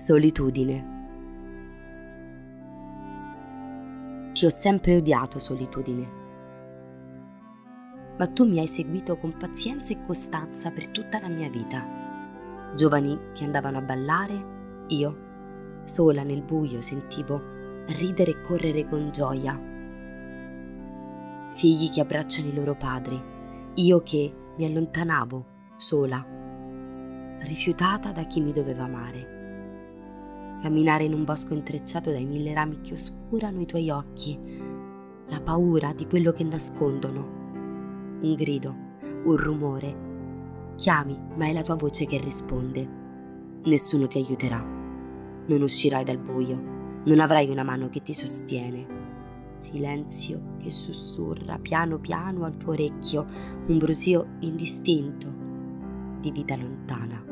Solitudine. Ti ho sempre odiato, solitudine, ma tu mi hai seguito con pazienza e costanza per tutta la mia vita. Giovani che andavano a ballare, io, sola nel buio, sentivo ridere e correre con gioia. Figli che abbracciano i loro padri, io che mi allontanavo, sola, rifiutata da chi mi doveva amare. Camminare in un bosco intrecciato dai 1000 rami che oscurano i tuoi occhi, la paura di quello che nascondono. Un grido, un rumore. Chiami, ma è la tua voce che risponde. Nessuno ti aiuterà. Non uscirai dal buio. Non avrai una mano che ti sostiene. Silenzio che sussurra piano piano al tuo orecchio, un brusio indistinto di vita lontana.